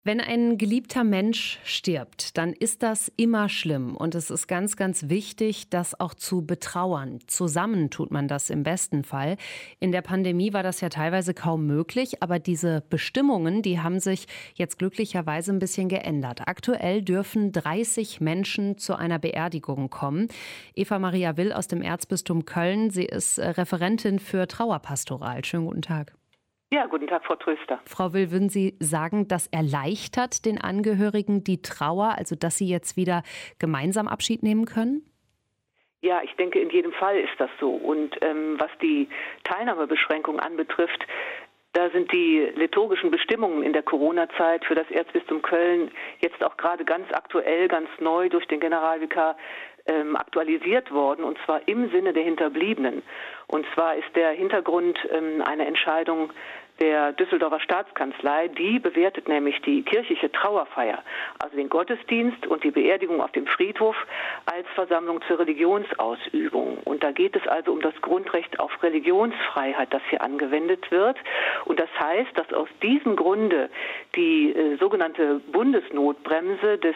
Wenn ein geliebter Mensch stirbt, dann ist das immer schlimm und es ist ganz, ganz wichtig, das auch zu betrauern. Zusammen tut man das im besten Fall. In der Pandemie war das ja teilweise kaum möglich, aber diese Bestimmungen, die haben sich jetzt glücklicherweise ein bisschen geändert. Aktuell dürfen 30 Menschen zu einer Beerdigung kommen. Eva Maria Will aus dem Erzbistum Köln, sie ist Referentin für Trauerpastoral. Schönen guten Tag. Ja, guten Tag, Frau Tröster. Frau Will, würden Sie sagen, das erleichtert den Angehörigen die Trauer, also dass sie jetzt wieder gemeinsam Abschied nehmen können? Ja, ich denke, in jedem Fall ist das so. Und was die Teilnahmebeschränkung anbetrifft, da sind die liturgischen Bestimmungen in der Corona-Zeit für das Erzbistum Köln jetzt auch gerade ganz aktuell, ganz neu durch den Generalvikar aktualisiert worden, und zwar im Sinne der Hinterbliebenen. Und zwar ist der Hintergrund eine Entscheidung der Düsseldorfer Staatskanzlei, die bewertet nämlich die kirchliche Trauerfeier, also den Gottesdienst und die Beerdigung auf dem Friedhof, als Versammlung zur Religionsausübung. Und da geht es also um das Grundrecht auf Religionsfreiheit, das hier angewendet wird. Und das heißt, dass aus diesem Grunde die sogenannte Bundesnotbremse des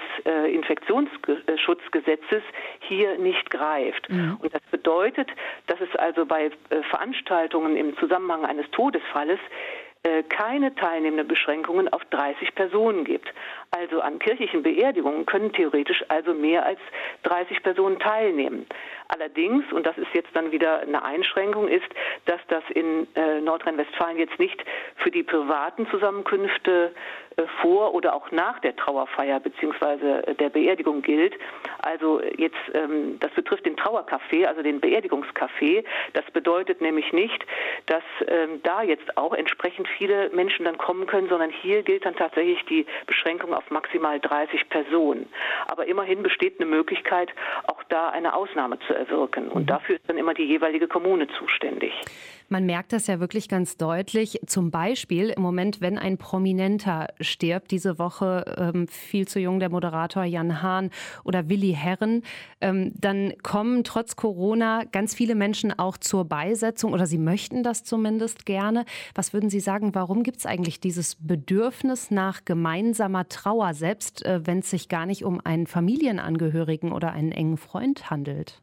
Infektionsschutzgesetzes hier nicht greift. Mhm. Und das bedeutet, dass es also bei Veranstaltungen im Zusammenhang eines Todesfalles keine teilnehmenden Beschränkungen auf 30 Personen gibt. Also an kirchlichen Beerdigungen können theoretisch also mehr als 30 Personen teilnehmen. Allerdings, und das ist jetzt dann wieder eine Einschränkung, ist, dass das in Nordrhein-Westfalen jetzt nicht für die privaten Zusammenkünfte vor oder auch nach der Trauerfeier bzw. der Beerdigung gilt. Also jetzt, das betrifft den Trauercafé, also den Beerdigungscafé. Das bedeutet nämlich nicht, dass da jetzt auch entsprechend viele Menschen dann kommen können, sondern hier gilt dann tatsächlich die Beschränkung auf maximal 30 Personen. Aber immerhin besteht eine Möglichkeit, auch da eine Ausnahme zu erwirken. Und dafür ist dann immer die jeweilige Kommune zuständig. Man merkt das ja wirklich ganz deutlich. Zum Beispiel im Moment, wenn ein Prominenter stirbt, diese Woche viel zu jung der Moderator Jan Hahn oder Willi Herren, dann kommen trotz Corona ganz viele Menschen auch zur Beisetzung oder sie möchten das zumindest gerne. Was würden Sie sagen, warum gibt es eigentlich dieses Bedürfnis nach gemeinsamer Trauer, selbst wenn es sich gar nicht um einen Familienangehörigen oder einen engen Freund handelt?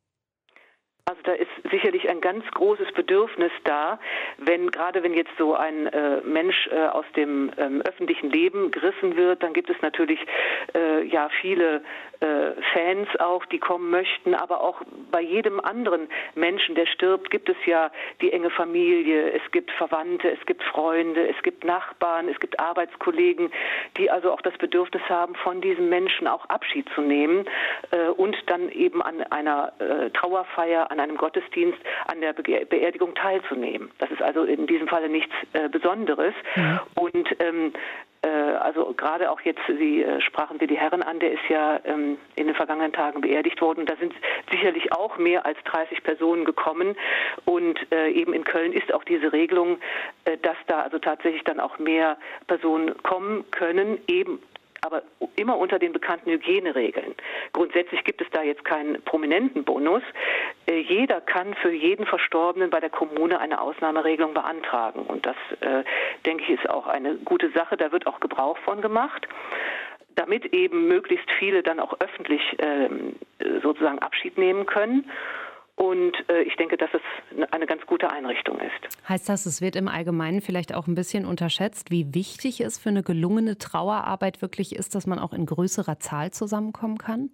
Also da ist sicherlich ein ganz großes Bedürfnis da, gerade wenn jetzt so ein Mensch aus dem öffentlichen Leben gerissen wird, dann gibt es natürlich viele Fans auch, die kommen möchten, aber auch bei jedem anderen Menschen, der stirbt, gibt es ja die enge Familie, es gibt Verwandte, es gibt Freunde, es gibt Nachbarn, es gibt Arbeitskollegen, die also auch das Bedürfnis haben, von diesem Menschen auch Abschied zu nehmen und dann eben an einer Trauerfeier, an einem Gottesdienst, an der Beerdigung teilzunehmen. Das ist also in diesem Falle nichts Besonderes. Ja. Und also gerade auch jetzt, Sie sprachen Willi Herren an, der ist ja in den vergangenen Tagen beerdigt worden. Da sind sicherlich auch mehr als 30 Personen gekommen. Und eben in Köln ist auch diese Regelung, dass da also tatsächlich dann auch mehr Personen kommen können, eben aber immer unter den bekannten Hygieneregeln. Grundsätzlich gibt es da jetzt keinen prominenten Bonus. Jeder kann für jeden Verstorbenen bei der Kommune eine Ausnahmeregelung beantragen. Und das, denke ich, ist auch eine gute Sache. Da wird auch Gebrauch von gemacht, damit eben möglichst viele dann auch öffentlich sozusagen Abschied nehmen können. Und ich denke, dass es eine ganz gute Einrichtung ist. Heißt das, es wird im Allgemeinen vielleicht auch ein bisschen unterschätzt, wie wichtig es für eine gelungene Trauerarbeit wirklich ist, dass man auch in größerer Zahl zusammenkommen kann?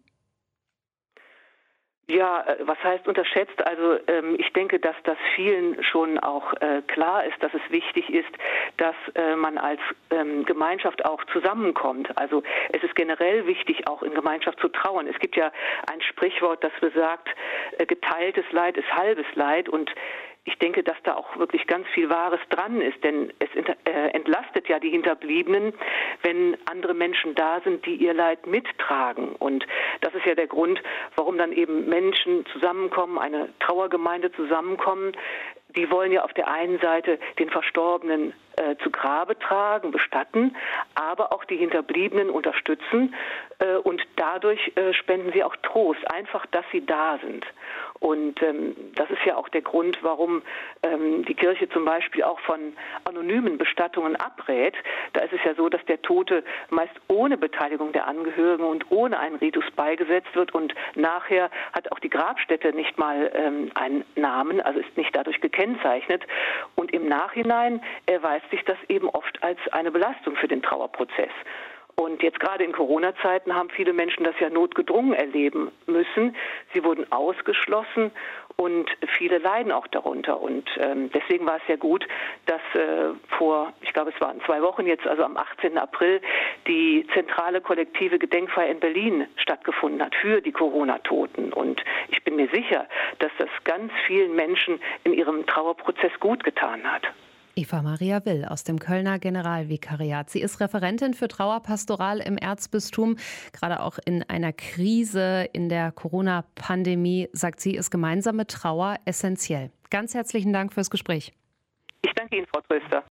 Ja, was heißt unterschätzt? Also ich denke, dass das vielen schon auch klar ist, dass es wichtig ist, dass man als Gemeinschaft auch zusammenkommt. Also es ist generell wichtig, auch in Gemeinschaft zu trauern. Es gibt ja ein Sprichwort, das besagt, geteiltes Leid ist halbes Leid, und ich denke, dass da auch wirklich ganz viel Wahres dran ist, denn es entlastet ja die Hinterbliebenen, wenn andere Menschen da sind, die ihr Leid mittragen. Und das ist ja der Grund, warum dann eben Menschen zusammenkommen, eine Trauergemeinde zusammenkommen. Die wollen ja auf der einen Seite den Verstorbenen zu Grabe tragen, bestatten, aber auch die Hinterbliebenen unterstützen und dadurch spenden sie auch Trost, einfach, dass sie da sind. Und das ist ja auch der Grund, warum die Kirche zum Beispiel auch von anonymen Bestattungen abrät. Da ist es ja so, dass der Tote meist ohne Beteiligung der Angehörigen und ohne einen Ritus beigesetzt wird und nachher hat auch die Grabstätte nicht mal einen Namen, also ist nicht dadurch gekennzeichnet. Und im Nachhinein erweist sich das eben oft als eine Belastung für den Trauerprozess. Und jetzt gerade in Corona-Zeiten haben viele Menschen das ja notgedrungen erleben müssen. Sie wurden ausgeschlossen und viele leiden auch darunter. Und deswegen war es ja gut, dass ich glaube, es waren 2 Wochen jetzt, also am 18. April, die zentrale kollektive Gedenkfeier in Berlin stattgefunden hat für die Corona-Toten. Und ich bin mir sicher, dass das ganz vielen Menschen in ihrem Trauerprozess gut getan hat. Eva Maria Will aus dem Kölner Generalvikariat. Sie ist Referentin für Trauerpastoral im Erzbistum. Gerade auch in einer Krise in der Corona-Pandemie, sagt sie, ist gemeinsame Trauer essentiell. Ganz herzlichen Dank fürs Gespräch. Ich danke Ihnen, Frau Tröster.